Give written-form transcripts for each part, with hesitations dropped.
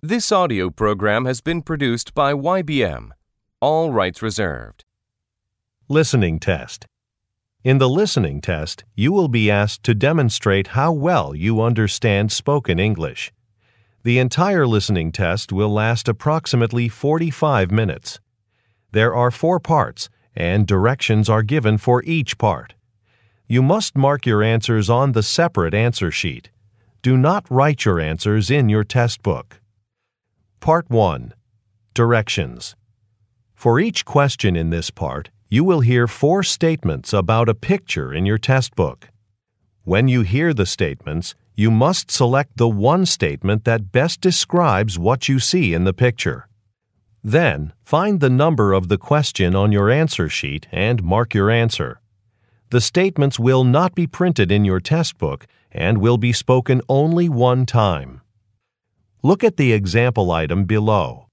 This audio program has been produced by YBM. All rights reserved. Listening test. In the listening test, you will be asked to demonstrate how well you understand spoken English. The entire listening test will last approximately 45 minutes. There are 4 parts, and directions are given for each part. You must mark your answers on the separate answer sheet. Do not write your answers in your test book. Part 1. Directions. For each question in this part, you will hear 4 statements about a picture in your test book. When you hear the statements, you must select the one statement that best describes what you see in the picture. Then, find the number of the question on your answer sheet and mark your answer. The statements will not be printed in your test book and will be spoken only one time. Look at the example item below.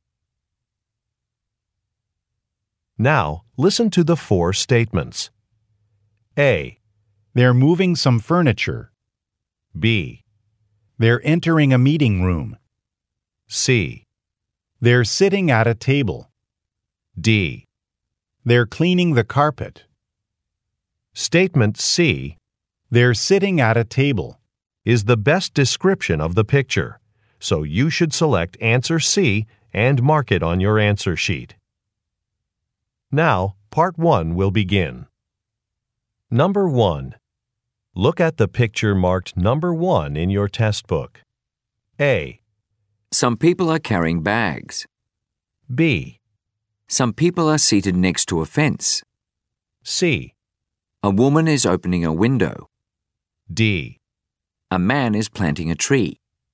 Now, listen to the 4 statements. A. They're moving some furniture. B. They're entering a meeting room. C. They're sitting at a table. D. They're cleaning the carpet. Statement C. They're sitting at a table. Is the best description of the picture, so you should select answer C and mark it on your answer sheet. Now, part 1 will begin. Number 1. Look at the picture marked number 1 in your test book. A. Some people are carrying bags. B. Some people are seated next to a fence. C. A woman is opening a window. D. A man is planting a tree.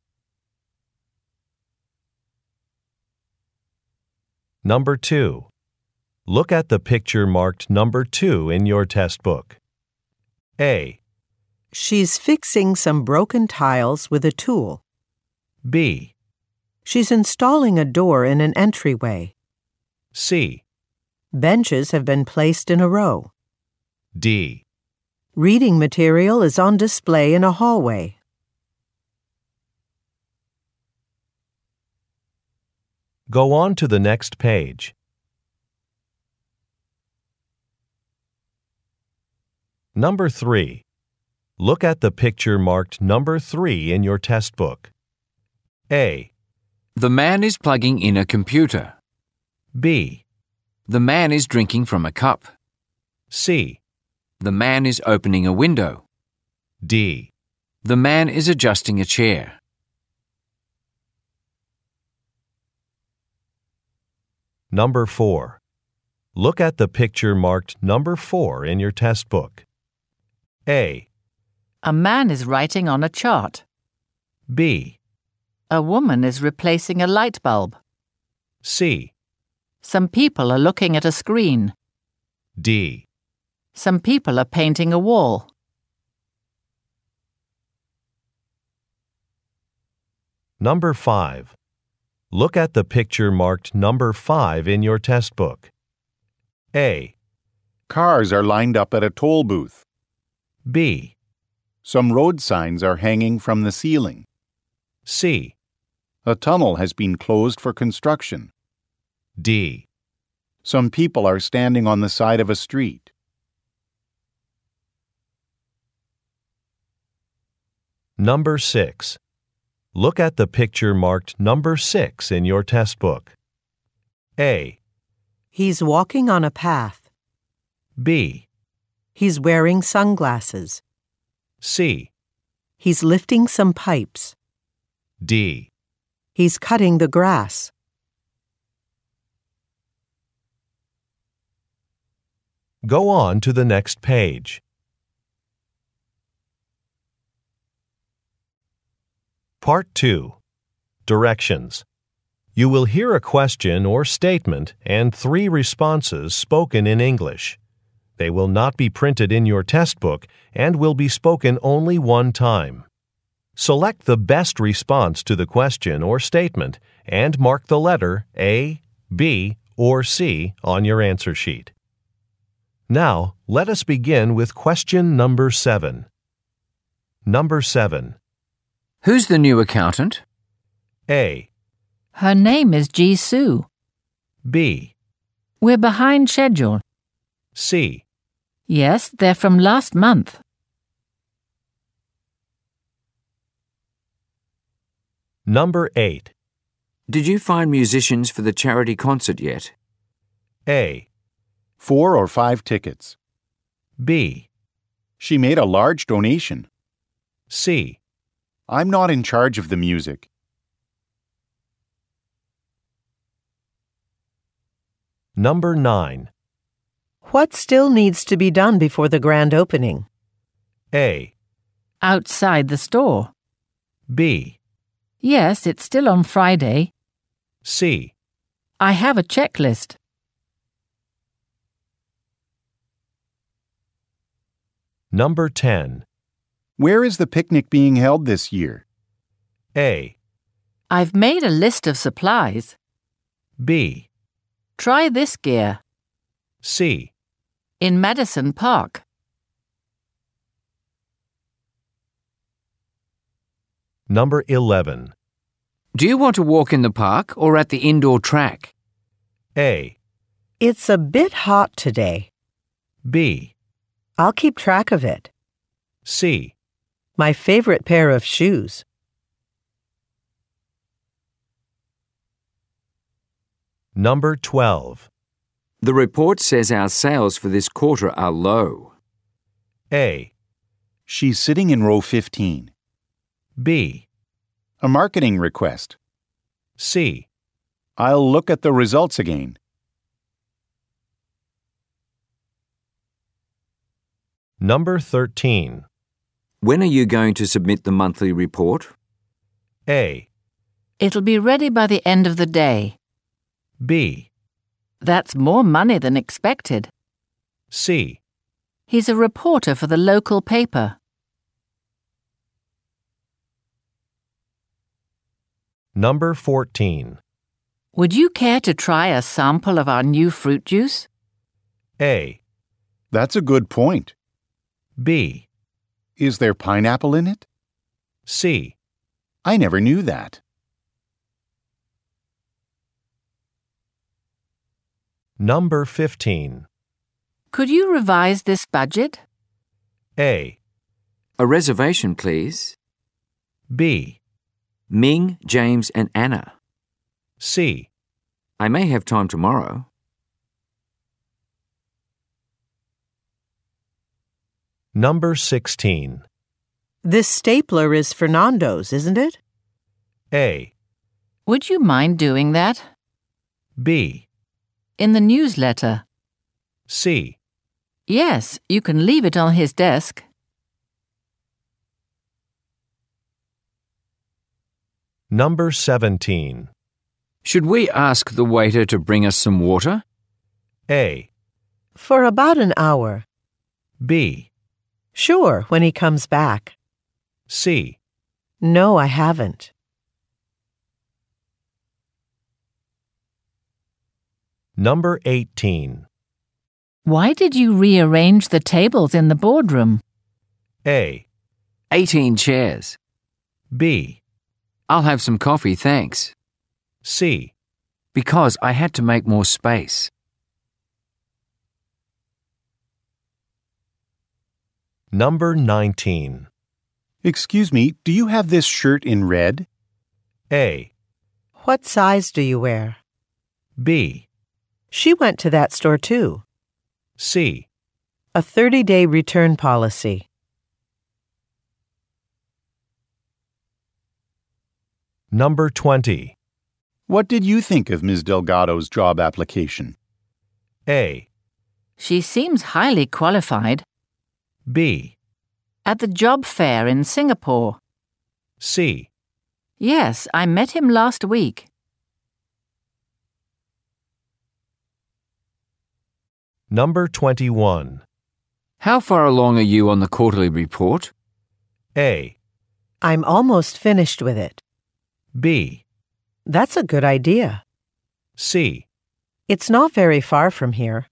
Number 2. Look at the picture marked number 2 in your test book. A. She's fixing some broken tiles with a tool. B. She's installing a door in an entryway. C. Benches have been placed in a row. D. Reading material is on display in a hallway. Go on to the next page. Number 3. Look at the picture marked number 3 in your test book. A. The man is plugging in a computer. B. The man is drinking from a cup. C. The man is opening a window. D. The man is adjusting a chair. Number 4. Look at the picture marked number 4 in your test book. A. A man is writing on a chart. B. A woman is replacing a light bulb. C. Some people are looking at a screen. D. Some people are painting a wall. Number 5. Look at the picture marked number 5 in your test book. A. Cars are lined up at a toll booth. B. Some road signs are hanging from the ceiling. C. A tunnel has been closed for construction. D. Some people are standing on the side of a street. Number 6. Look at the picture marked number 6 in your test book. A. He's walking on a path. B. He's wearing sunglasses. C. He's lifting some pipes. D. He's cutting the grass. Go on to the next page. Part 2. Directions. You will hear a question or statement and 3 responses spoken in English. They will not be printed in your test book and will be spoken only one time. Select the best response to the question or statement and mark the letter A, B, or C on your answer sheet. Now, let us begin with question number 7. Number 7. Who's the new accountant? A. Her name is Jisoo. B. We're behind schedule. C. Yes, they're from last month. Number 8. Did you find musicians for the charity concert yet? A. 4 or 5 tickets. B. She made a large donation. C. I'm not in charge of the music. Number 9. What still needs to be done before the grand opening? A. Outside the store. B. Yes, it's still on Friday. C. I have a checklist. Number 10. Where is the picnic being held this year? A. I've made a list of supplies. B. Try this gear. C. In Madison Park. Number 11. Do you want to walk in the park or at the indoor track? A. It's a bit hot today. B. I'll keep track of it. C. My favorite pair of shoes. Number 12. The report says our sales for this quarter are low. A. She's sitting in row 15. B. A marketing request. C. I'll look at the results again. Number 13. When are you going to submit the monthly report? A. It'll be ready by the end of the day. B. That's more money than expected. C. He's a reporter for the local paper. Number 14. Would you care to try a sample of our new fruit juice? A. That's a good point. B. Is there pineapple in it? C. I never knew that. Number 15. Could you revise this budget? A. A reservation, please. B. Ming, James, and Anna. C. I may have time tomorrow. Number 16. This stapler is Fernando's, isn't it? A. Would you mind doing that? B. In the newsletter. C. Yes, you can leave it on his desk. Number 17. Should we ask the waiter to bring us some water? A. For about an hour. B. Sure, when he comes back. C. No, I haven't. Number 18. Why did you rearrange the tables in the boardroom? A. 18 chairs. B. I'll have some coffee, thanks. C. Because I had to make more space. Number 19. Excuse me, do you have this shirt in red? A. What size do you wear? B. She went to that store too. C. A 30-day return policy. Number 20. What did you think of Ms. Delgado's job application? A. She seems highly qualified. B. At the job fair in Singapore. C. Yes, I met him last week. Number 21. How far along are you on the quarterly report? A. I'm almost finished with it. B. That's a good idea. C. It's not very far from here.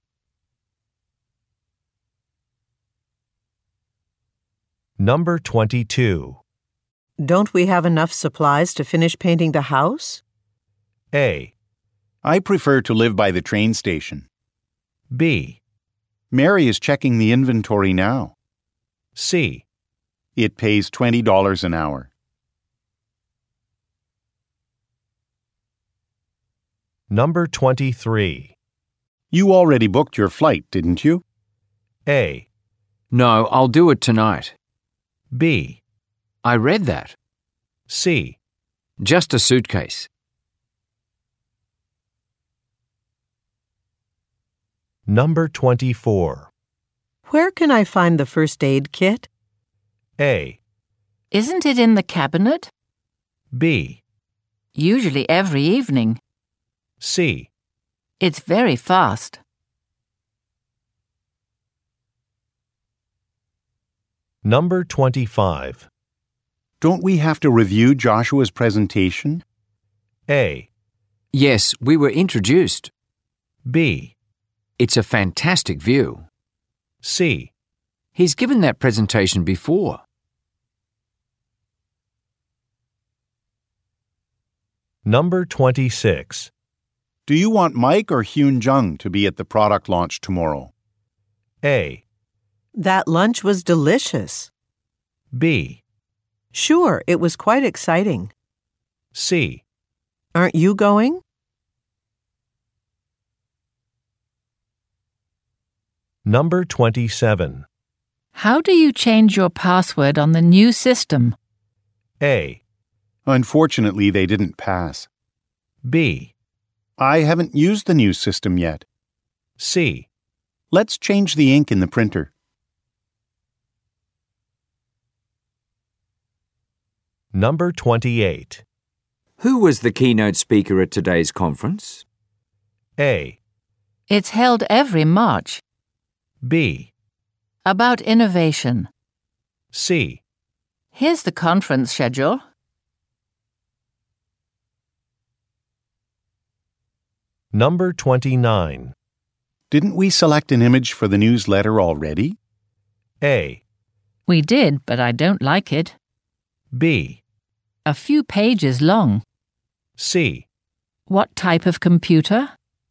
Number 22. Don't we have enough supplies to finish painting the house? A. I prefer to live by the train station. B. Mary is checking the inventory now. C. It pays $20 an hour. Number 23. You already booked your flight, didn't you? A. No, I'll do it tonight. B. I read that. C. Just a suitcase. Number 24. Where can I find the first aid kit? A. Isn't it in the cabinet? B. Usually every evening. C. It's very fast. Number 25. Don't we have to review Joshua's presentation? A. Yes, we were introduced. B. It's a fantastic view. C. He's given that presentation before. Number 26. Do you want Mike or Hyun Jung to be at the product launch tomorrow? A. That lunch was delicious. B. Sure, it was quite exciting. C. Aren't you going? Number 27. How do you change your password on the new system? A. Unfortunately, they didn't pass. B. I haven't used the new system yet. C. Let's change the ink in the printer. Number 28. Who was the keynote speaker at today's conference? A. It's held every March. B. About innovation. C. Here's the conference schedule. Number 29. Didn't we select an image for the newsletter already? A. We did, but I don't like it. B. A few pages long. C. What type of computer?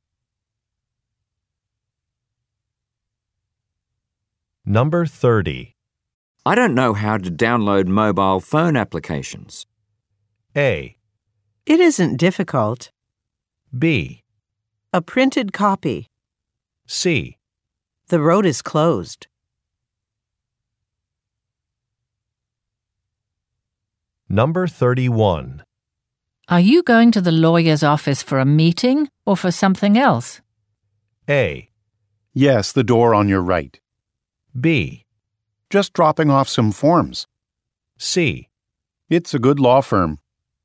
Number 30. I don't know how to download mobile phone applications. A. It isn't difficult. B. A printed copy. C. The road is closed. Number 31. Are you going to the lawyer's office for a meeting or for something else? A. Yes, the door on your right. B. Just dropping off some forms. C. It's a good law firm.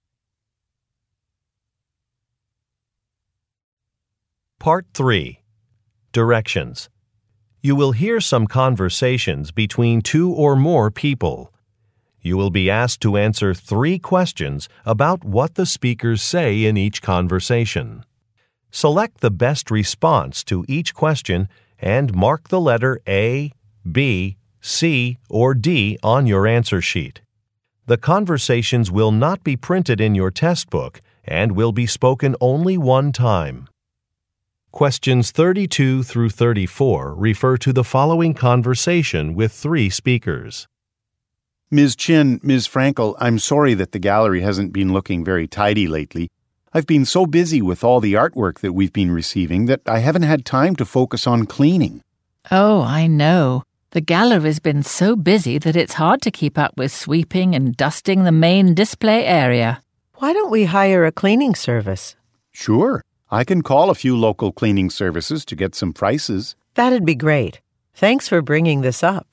Part 3. Directions. You will hear some conversations between two or more people. You will be asked to answer 3 questions about what the speakers say in each conversation. Select the best response to each question and mark the letter A, B, C, or D on your answer sheet. The conversations will not be printed in your test book and will be spoken only one time. Questions 32 through 34 refer to the following conversation with 3 speakers. Ms. Chin, Ms. Frankel, I'm sorry that the gallery hasn't been looking very tidy lately. I've been so busy with all the artwork that we've been receiving that I haven't had time to focus on cleaning. Oh, I know. The gallery's been so busy that it's hard to keep up with sweeping and dusting the main display area. Why don't we hire a cleaning service? Sure, I can call a few local cleaning services to get some prices. That'd be great. Thanks for bringing this up.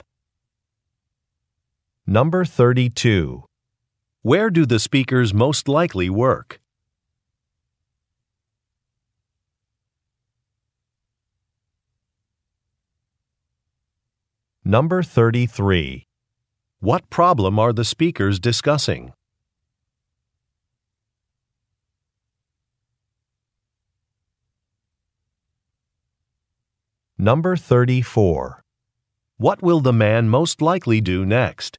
Number 32. Where do the speakers most likely work? Number 33. What problem are the speakers discussing? Number 34. What will the man most likely do next?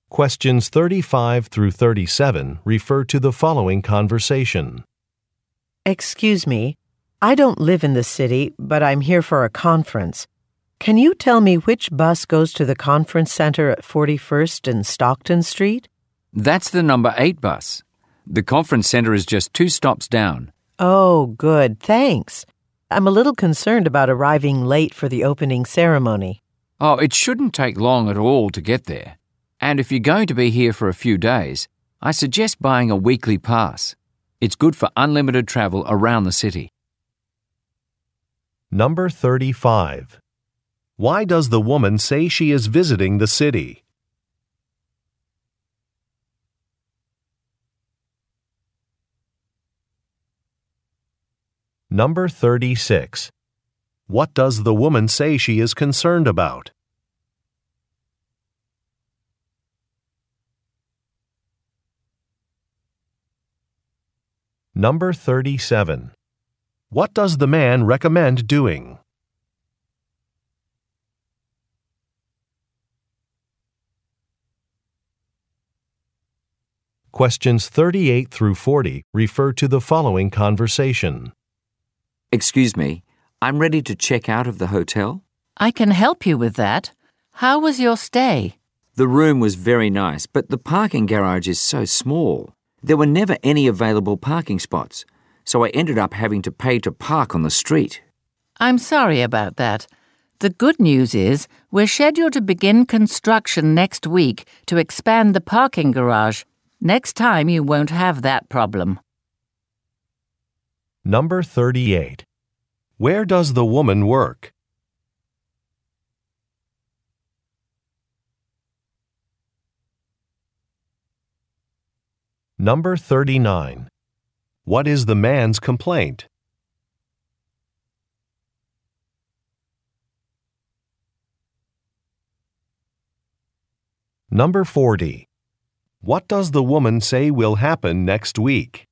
Questions 35 through 37 refer to the following conversation. Excuse me, I don't live in the city, but I'm here for a conference. Can you tell me which bus goes to the conference center at 41st and Stockton Street? That's the number 8 bus. The conference centre is just 2 stops down. Oh, good, thanks. I'm a little concerned about arriving late for the opening ceremony. Oh, it shouldn't take long at all to get there. And if you're going to be here for a few days, I suggest buying a weekly pass. It's good for unlimited travel around the city. Number 35. Why does the woman say she is visiting the city? Number 36. What does the woman say she is concerned about? Number 37. What does the man recommend doing? Questions 38 through 40 refer to the following conversation. Excuse me, I'm ready to check out of the hotel. I can help you with that. How was your stay? The room was very nice, but the parking garage is so small. There were never any available parking spots, so I ended up having to pay to park on the street. I'm sorry about that. The good news is we're scheduled to begin construction next week to expand the parking garage. Next time you won't have that problem. Number 38. Where does the woman work? Number 39. What is the man's complaint? Number 40. What does the woman say will happen next week?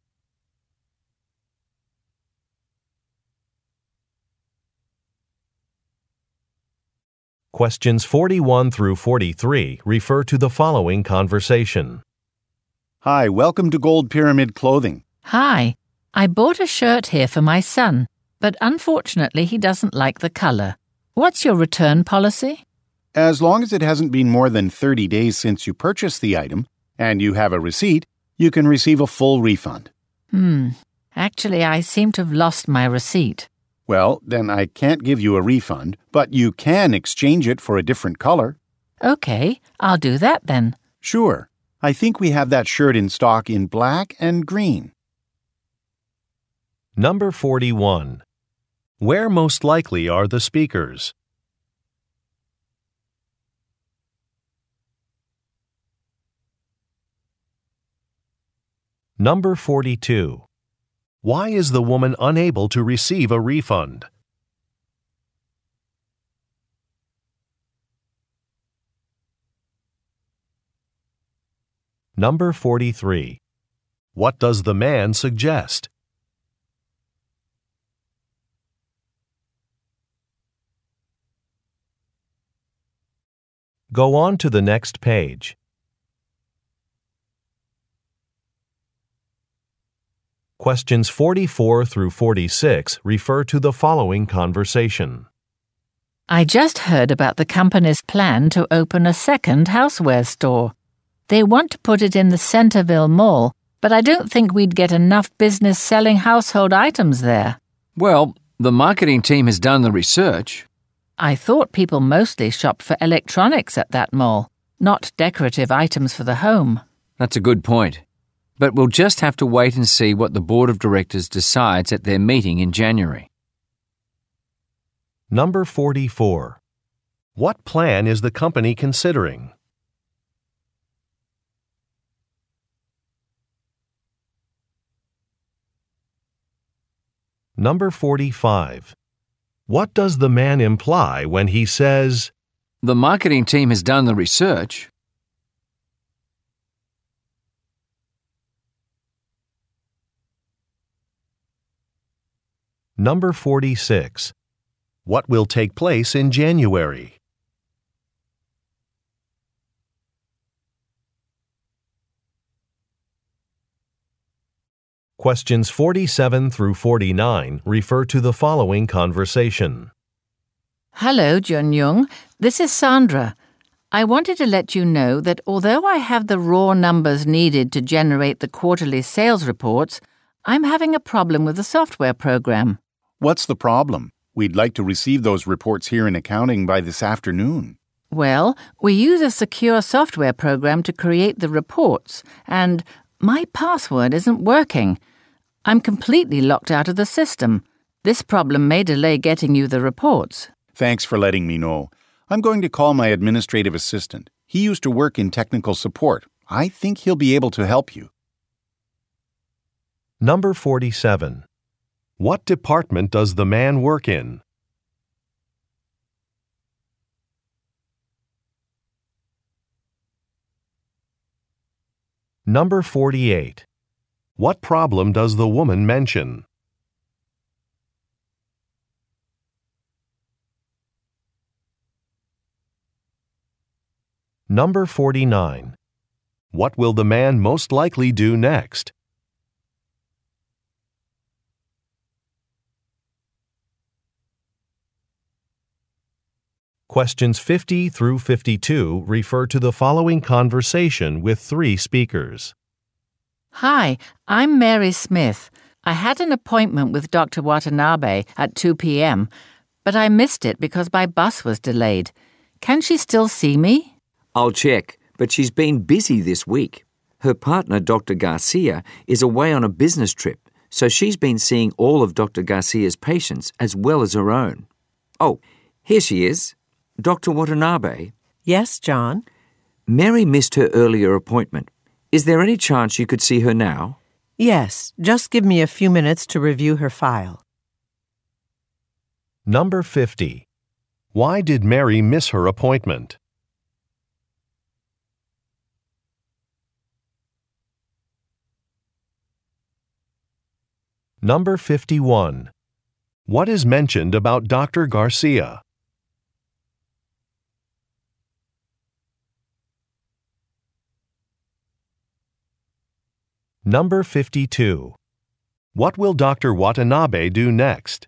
Questions 41 through 43 refer to the following conversation. Hi, welcome to Gold Pyramid Clothing. Hi, I bought a shirt here for my son, but unfortunately he doesn't like the color. What's your return policy? As long as it hasn't been more than 30 days since you purchased the item and you have a receipt, you can receive a full refund. Actually, I seem to have lost my receipt. Well, then I can't give you a refund, but you can exchange it for a different color. Okay, I'll do that then. Sure. I think we have that shirt in stock in black and green. Number 41. Where most likely are the speakers? Number 42. Why is the woman unable to receive a refund? Number 43. What does the man suggest? Go on to the next page. Questions 44 through 46 refer to the following conversation. I just heard about the company's plan to open a second houseware store. They want to put it in the Centerville Mall, but I don't think we'd get enough business selling household items there. Well, the marketing team has done the research. I thought people mostly shopped for electronics at that mall, not decorative items for the home. That's a good point. But we'll just have to wait and see what the board of directors decides at their meeting in January. Number 44. What plan is the company considering? Number 45. What does the man imply when he says, The marketing team has done the research? Number 46. What will take place in January? Questions 47 through 49 refer to the following conversation. Hello, Junyoung. This is Sandra. I wanted to let you know that although I have the raw numbers needed to generate the quarterly sales reports, I'm having a problem with the software program. What's the problem? We'd like to receive those reports here in accounting by this afternoon. Well, we use a secure software program to create the reports, and my password isn't working. I'm completely locked out of the system. This problem may delay getting you the reports. Thanks for letting me know. I'm going to call my administrative assistant. He used to work in technical support. I think he'll be able to help you. Number 47. What department does the man work in? Number 48. What problem does the woman mention? Number 49. What will the man most likely do next? Questions 50 through 52 refer to the following conversation with three speakers. Hi, I'm Mary Smith. I had an appointment with Dr. Watanabe at 2 p.m., but I missed it because my bus was delayed. Can she still see me? I'll check, but she's been busy this week. Her partner, Dr. Garcia, is away on a business trip, so she's been seeing all of Dr. Garcia's patients as well as her own. Oh, here she is. Dr. Watanabe. Yes, John? Mary missed her earlier appointment. Is there any chance you could see her now? Yes, just give me a few minutes to review her file. Number 50. Why did Mary miss her appointment? Number 51. What is mentioned about Dr. Garcia? Number 52. What will Dr. Watanabe do next?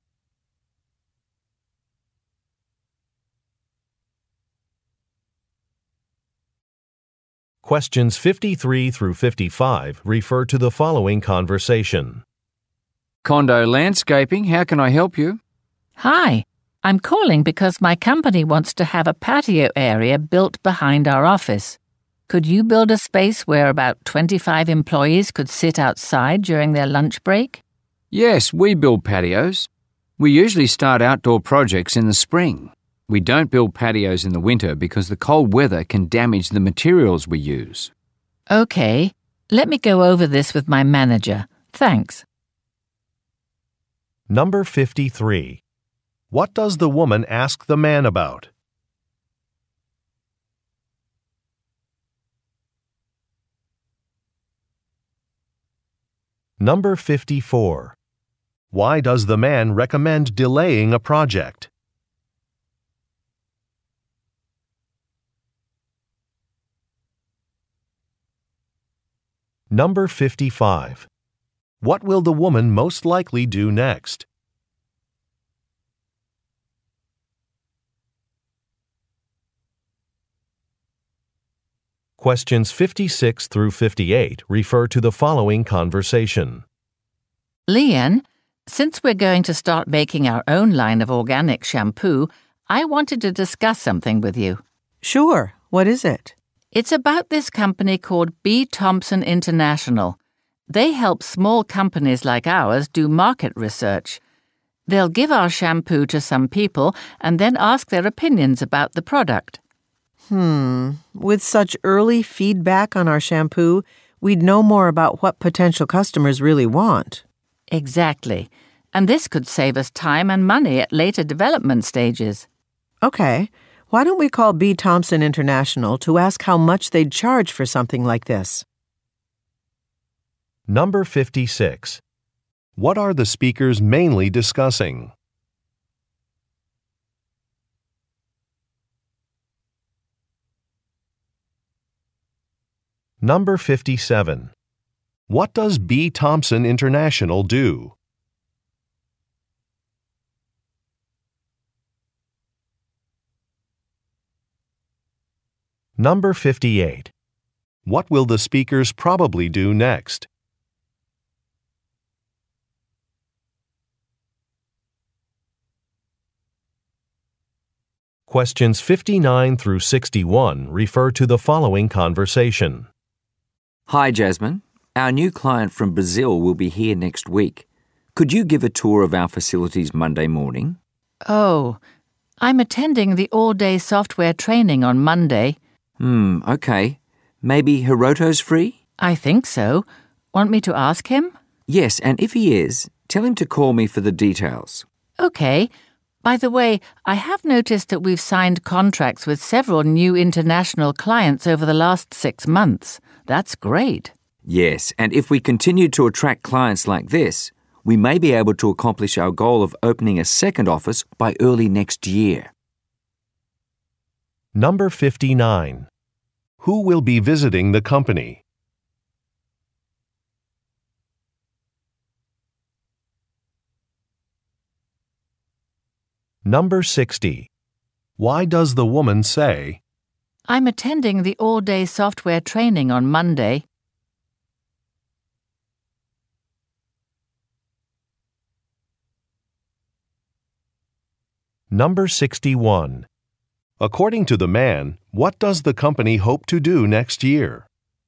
Questions 53 through 55 refer to the following conversation. Condo Landscaping, how can I help you? Hi, I'm calling because my company wants to have a patio area built behind our office. Could you build a space where about 25 employees could sit outside during their lunch break? Yes, we build patios. We usually start outdoor projects in the spring. We don't build patios in the winter because the cold weather can damage the materials we use. Okay, let me go over this with my manager. Thanks. Number 53. What does the woman ask the man about? Number 54. Why does the man recommend delaying a project? Number 55. What will the woman most likely do next? Questions 56 through 58 refer to the following conversation. Leanne, since we're going to start making our own line of organic shampoo, I wanted to discuss something with you. Sure. What is it? It's about this company called B. Thompson International. They help small companies like ours do market research. They'll give our shampoo to some people and then ask their opinions about the product. With such early feedback on our shampoo, we'd know more about what potential customers really want. Exactly. And this could save us time and money at later development stages. Okay. Why don't we call B. Thompson International to ask how much they'd charge for something like this? Number 56. What are the speakers mainly discussing? Number 57. What does B. Thompson International do? Number 58. What will the speakers probably do next? Questions 59 through 61 refer to the following conversation. Hi, Jasmine. Our new client from Brazil will be here next week. Could you give a tour of our facilities Monday morning? Oh, I'm attending the all-day software training on Monday. Okay. Maybe Hiroto's free? I think so. Want me to ask him? Yes, and if he is, tell him to call me for the details. Okay. By the way, I have noticed that we've signed contracts with several new international clients over the last 6 months. That's great. Yes, and if we continue to attract clients like this, we may be able to accomplish our goal of opening a second office by early next year. Number 59. Who will be visiting the company? Number 60. Why does the woman say, I'm attending the all-day software training on Monday. Number 61. According to the man, what does the company hope to do next year?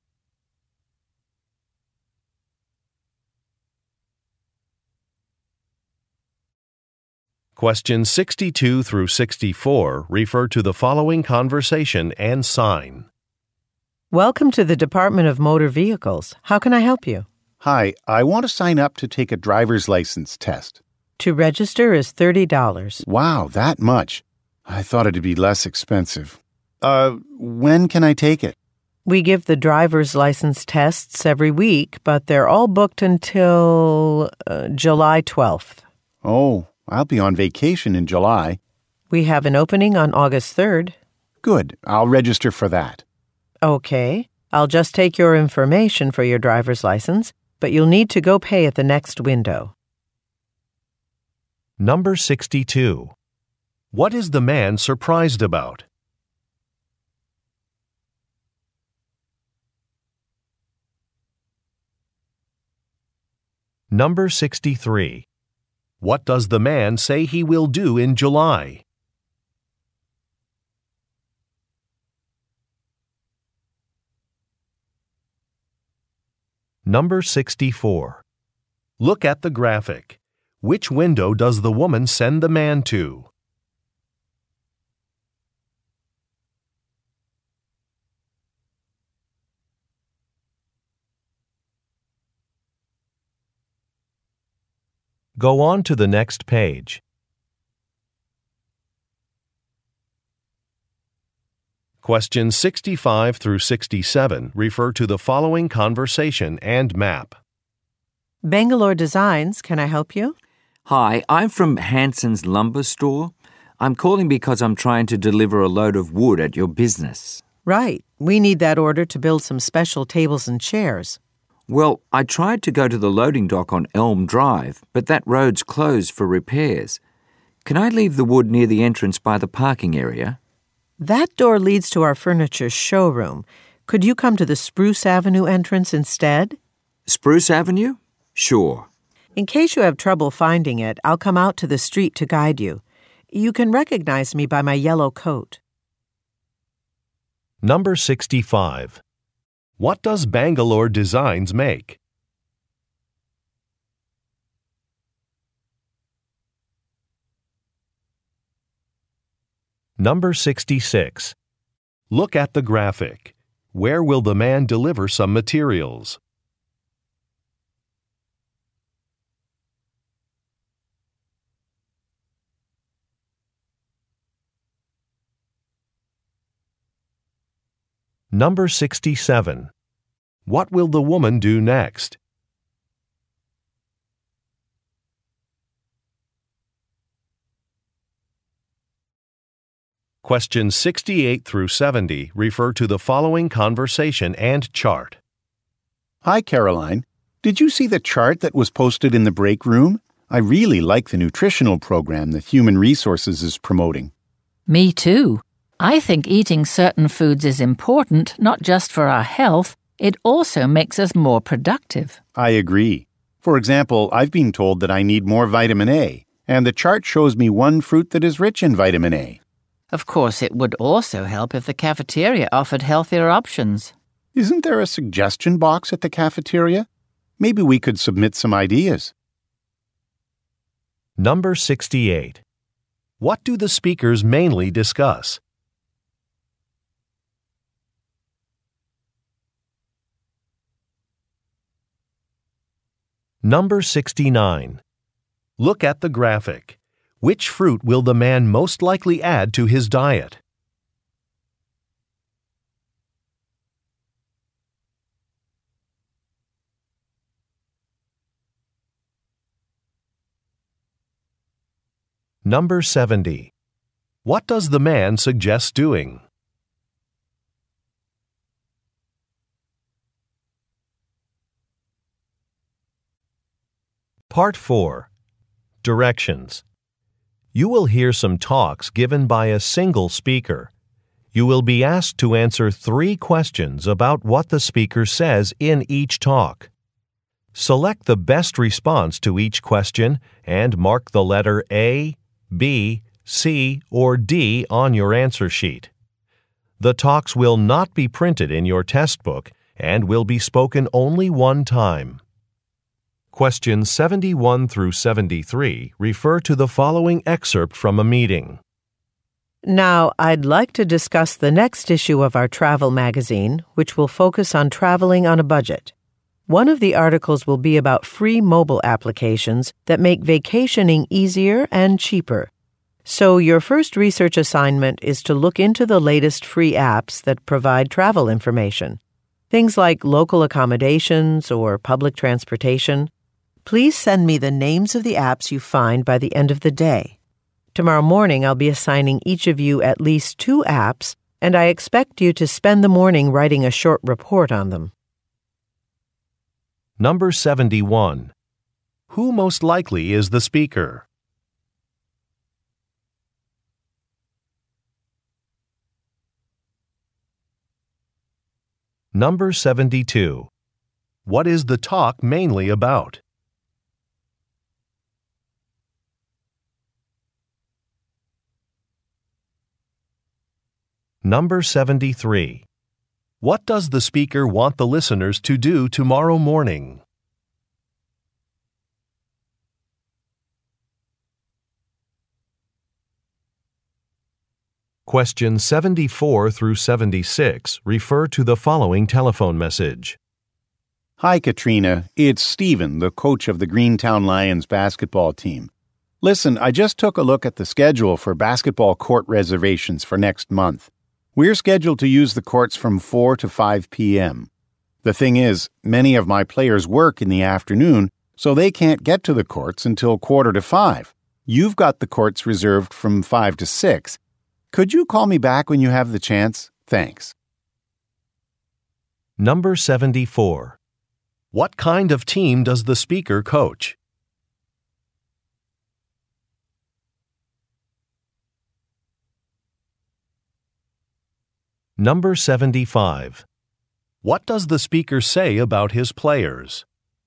Questions 62 through 64 refer to the following conversation and sign. Welcome to the Department of Motor Vehicles. How can I help you? Hi, I want to sign up to take a driver's license test. To register is $30. Wow, that much. I thought it'd be less expensive. When can I take it? We give the driver's license tests every week, but they're all booked until July 12th. Oh, I'll be on vacation in July. We have an opening on August 3rd. Good, I'll register for that. Okay, I'll just take your information for your driver's license, but you'll need to go pay at the next window. Number 62. What is the man surprised about? Number 63. What does the man say he will do in July? Number 64. Look at the graphic. Which window does the woman send the man to? Go on to the next page. Questions 65 through 67 refer to the following conversation and map. Bangalore Designs, can I help you? Hi, I'm from Hanson's Lumber Store. I'm calling because I'm trying to deliver a load of wood at your business. Right. We need that order to build some special tables and chairs. Well, I tried to go to the loading dock on Elm Drive, but that road's closed for repairs. Can I leave the wood near the entrance by the parking area? That door leads to our furniture showroom. Could you come to the Spruce Avenue entrance instead? Spruce Avenue? Sure. In case you have trouble finding it, I'll come out to the street to guide you. You can recognize me by my yellow coat. Number 65. What does Bangalore Designs make? Number 66. Look at the graphic. Where will the man deliver some materials? Number 67. What will the woman do next? Questions 68 through 70 refer to the following conversation and chart. Hi, Caroline. Did you see the chart that was posted in the break room? I really like the nutritional program that Human Resources is promoting. Me too. I think eating certain foods is important not just for our health, it also makes us more productive. I agree. For example, I've been told that I need more vitamin A, and the chart shows me one fruit that is rich in vitamin A. Of course, it would also help if the cafeteria offered healthier options. Isn't there a suggestion box at the cafeteria? Maybe we could submit some ideas. Number 68. What do the speakers mainly discuss? Number 69. Look at the graphic. Which fruit will the man most likely add to his diet? Number 70. What does the man suggest doing? Part 4. Directions. You will hear some talks given by a single speaker. You will be asked to answer 3 questions about what the speaker says in each talk. Select the best response to each question and mark the letter A, B, C, or D on your answer sheet. The talks will not be printed in your test book and will be spoken only one time. Questions 71 through 73 refer to the following excerpt from a meeting. Now, I'd like to discuss the next issue of our travel magazine, which will focus on traveling on a budget. One of the articles will be about free mobile applications that make vacationing easier and cheaper. So your first research assignment is to look into the latest free apps that provide travel information. Things like local accommodations or public transportation. Please send me the names of the apps you find by the end of the day. Tomorrow morning, I'll be assigning each of you at least 2 apps, and I expect you to spend the morning writing a short report on them. Number 71. Who most likely is the speaker? Number 72. What is the talk mainly about? Number 73. What does the speaker want the listeners to do tomorrow morning? Questions 74 through 76 refer to the following telephone message. Hi, Katrina. It's Stephen, the coach of the Greentown Lions basketball team. Listen, I just took a look at the schedule for basketball court reservations for next month. We're scheduled to use the courts from 4 to 5 p.m. The thing is, many of my players work in the afternoon, so they can't get to the courts until 4:45. You've got the courts reserved from 5 to 6. Could you call me back when you have the chance? Thanks. Number 74. What kind of team does the speaker coach? Number 75. What does the speaker say about his players?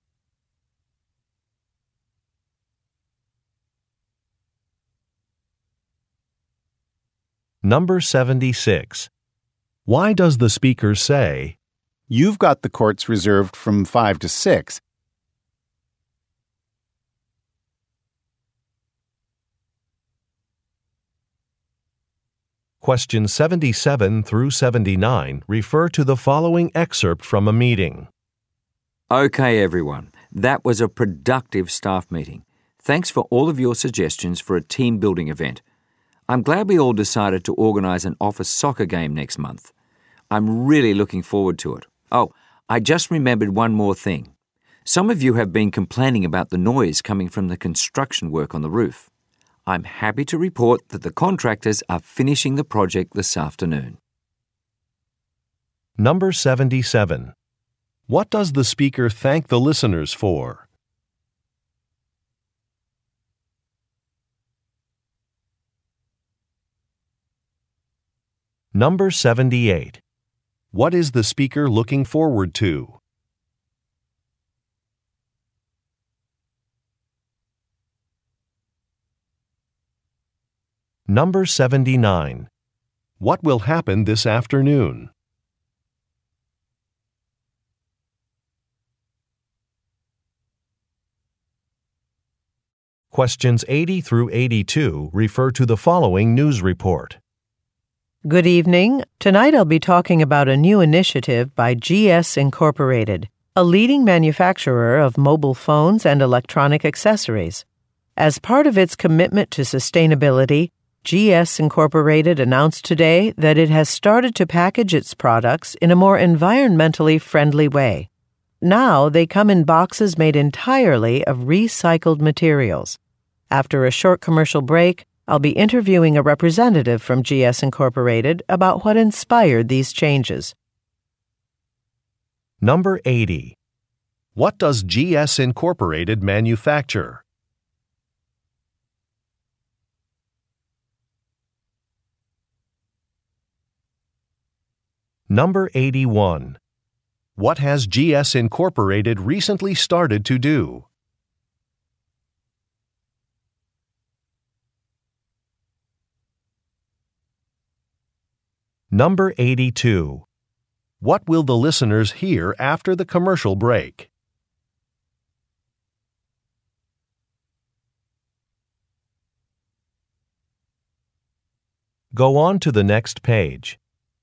Number 76. Why does the speaker say, You've got the courts reserved from 5 to 6. Questions 77 through 79 refer to the following excerpt from a meeting. Okay, everyone. That was a productive staff meeting. Thanks for all of your suggestions for a team-building event. I'm glad we all decided to organise an office soccer game next month. I'm really looking forward to it. Oh, I just remembered one more thing. Some of you have been complaining about the noise coming from the construction work on the roof. I'm happy to report that the contractors are finishing the project this afternoon. Number 77. What does the speaker thank the listeners for? Number 78. What is the speaker looking forward to? Number 79. What will happen this afternoon? Questions 80 through 82 refer to the following news report. Good evening. Tonight I'll be talking about a new initiative by GS Incorporated, a leading manufacturer of mobile phones and electronic accessories. As part of its commitment to sustainability, GS Incorporated announced today that it has started to package its products in a more environmentally friendly way. Now they come in boxes made entirely of recycled materials. After a short commercial break, I'll be interviewing a representative from GS Incorporated about what inspired these changes. Number 80. What does GS Incorporated manufacture? Number 81. What has GS Incorporated recently started to do? Number 82. What will the listeners hear after the commercial break? Go on to the next page.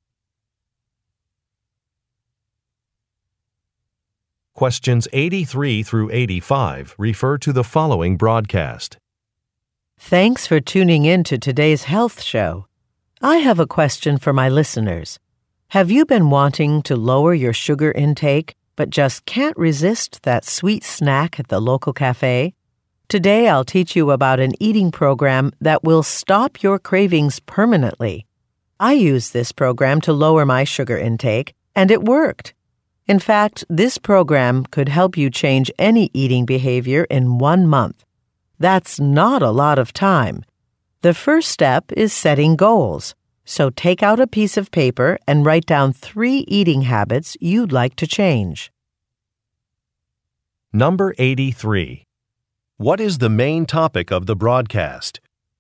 Questions 83 through 85 refer to the following broadcast. Thanks for tuning in to today's health show. I have a question for my listeners. Have you been wanting to lower your sugar intake, but just can't resist that sweet snack at the local cafe? Today I'll teach you about an eating program that will stop your cravings permanently. I used this program to lower my sugar intake, and it worked. In fact, this program could help you change any eating behavior in 1 month. That's not a lot of time. The first step is setting goals. So take out a piece of paper and write down 3 eating habits you'd like to change. Number 83. What is the main topic of the broadcast?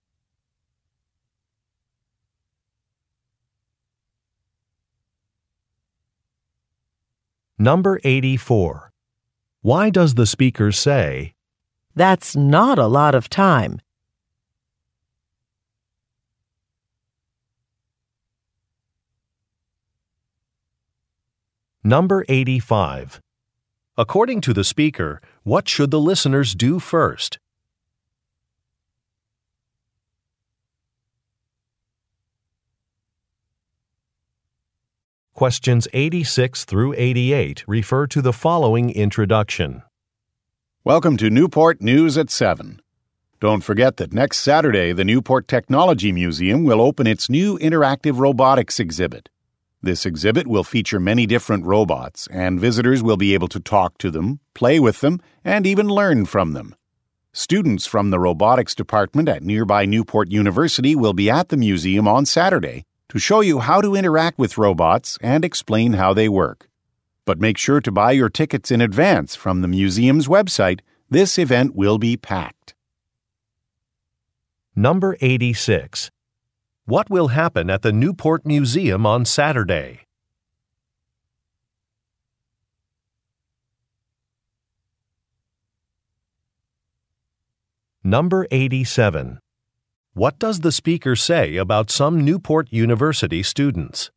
Number 84. Why does the speaker say, "That's not a lot of time"? Number 85. According to the speaker, what should the listeners do first? Questions 86 through 88 refer to the following introduction. Welcome to Newport News at 7. Don't forget that next Saturday, the Newport Technology Museum will open its new interactive robotics exhibit. This exhibit will feature many different robots, and visitors will be able to talk to them, play with them, and even learn from them. Students from the robotics department at nearby Newport University will be at the museum on Saturday to show you how to interact with robots and explain how they work. But make sure to buy your tickets in advance from the museum's website. This event will be packed. Number 86. What will happen at the Newport Museum on Saturday? Number 87. What does the speaker say about some Newport University students?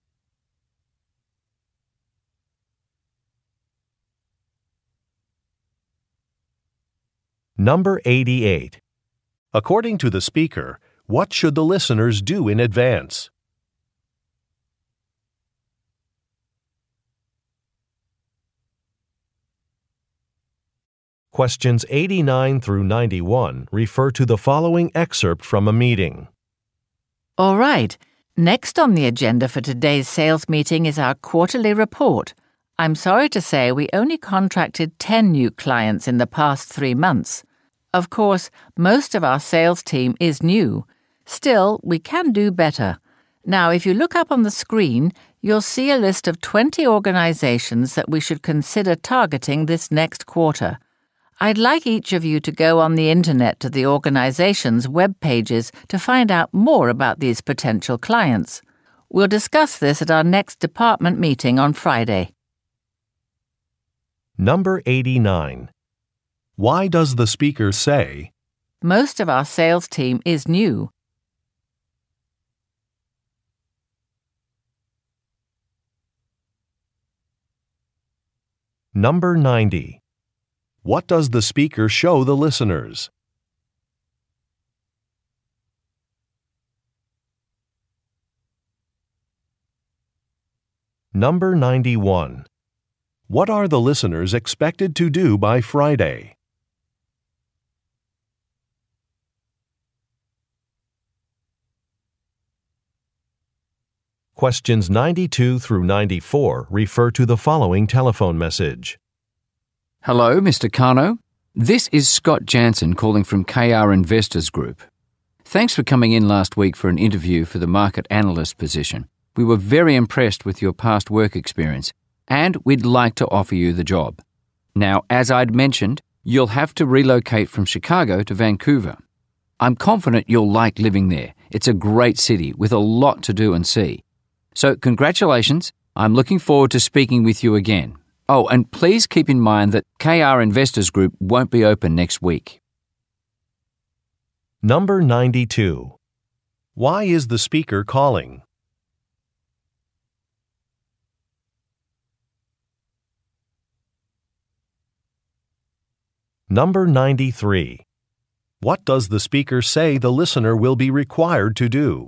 Number 88. According to the speaker, what should the listeners do in advance? Questions 89 through 91 refer to the following excerpt from a meeting. All right. Next on the agenda for today's sales meeting is our quarterly report. I'm sorry to say we only contracted 10 new clients in the past 3 months. Of course, most of our sales team is new. Still, we can do better. Now, if you look up on the screen, you'll see a list of 20 organizations that we should consider targeting this next quarter. I'd like each of you to go on the internet to the organization's web pages to find out more about these potential clients. We'll discuss this at our next department meeting on Friday. Number 89. Why does the speaker say, Most of our sales team is new. Number 90. What does the speaker show the listeners? Number 91. What are the listeners expected to do by Friday? Questions 92 through 94 refer to the following telephone message. Hello, Mr. Kano. This is Scott Jansen calling from KR Investors Group. Thanks for coming in last week for an interview for the market analyst position. We were very impressed with your past work experience, and we'd like to offer you the job. Now, as I'd mentioned, you'll have to relocate from Chicago to Vancouver. I'm confident you'll like living there. It's a great city with a lot to do and see. So, congratulations. I'm looking forward to speaking with you again. Oh, and please keep in mind that KR Investors Group won't be open next week. Number 92. Why is the speaker calling? Number 93. What does the speaker say the listener will be required to do?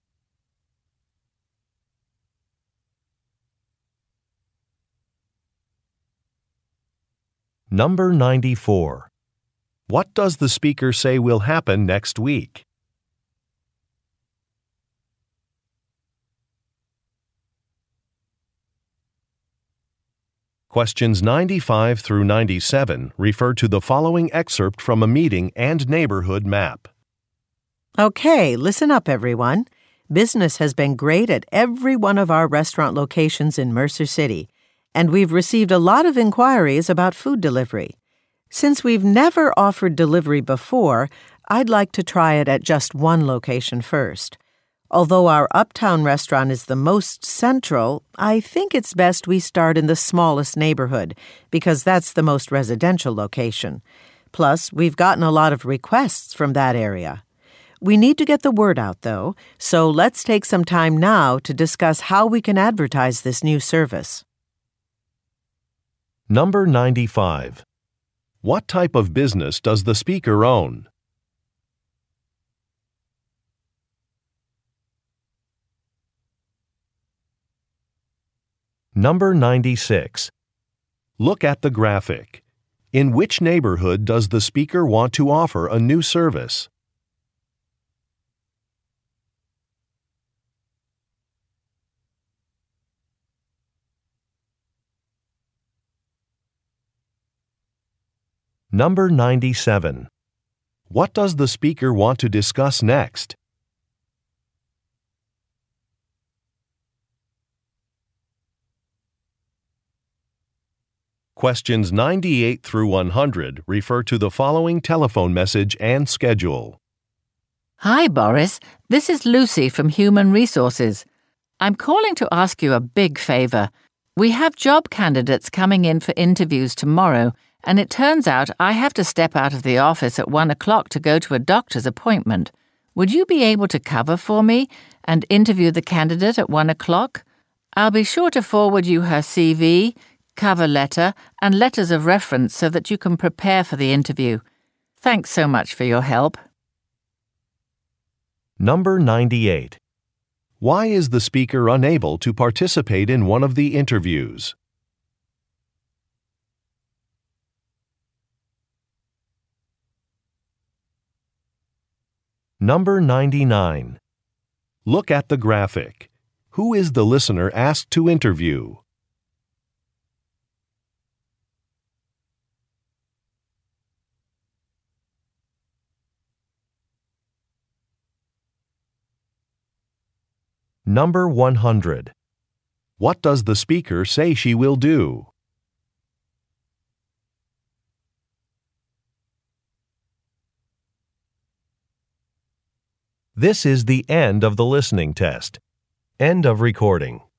Number 94. What does the speaker say will happen next week? Questions 95 through 97 refer to the following excerpt from a meeting and neighborhood map. Okay, listen up, everyone. Business has been great at every one of our restaurant locations in Mercer City, and we've received a lot of inquiries about food delivery. Since we've never offered delivery before, I'd like to try it at just one location first. Although our uptown restaurant is the most central, I think it's best we start in the smallest neighborhood, because that's the most residential location. Plus, we've gotten a lot of requests from that area. We need to get the word out, though, so let's take some time now to discuss how we can advertise this new service. Number 95. What type of business does the speaker own? Number 96. Look at the graphic. In which neighborhood does the speaker want to offer a new service? Number 97. What does the speaker want to discuss next? Questions 98 through 100 refer to the following telephone message and schedule. Hi, Boris. This is Lucy from Human Resources. I'm calling to ask you a big favor. We have job candidates coming in for interviews tomorrow, and it turns out I have to step out of the office at 1 o'clock to go to a doctor's appointment. Would you be able to cover for me and interview the candidate at 1 o'clock? I'll be sure to forward you her CV, cover letter, and letters of reference so that you can prepare for the interview. Thanks so much for your help. Number 98. Why is the speaker unable to participate in one of the interviews? Number 99. Look at the graphic. Who is the listener asked to interview? Number 100. What does the speaker say she will do? This is the end of the listening test. End of recording.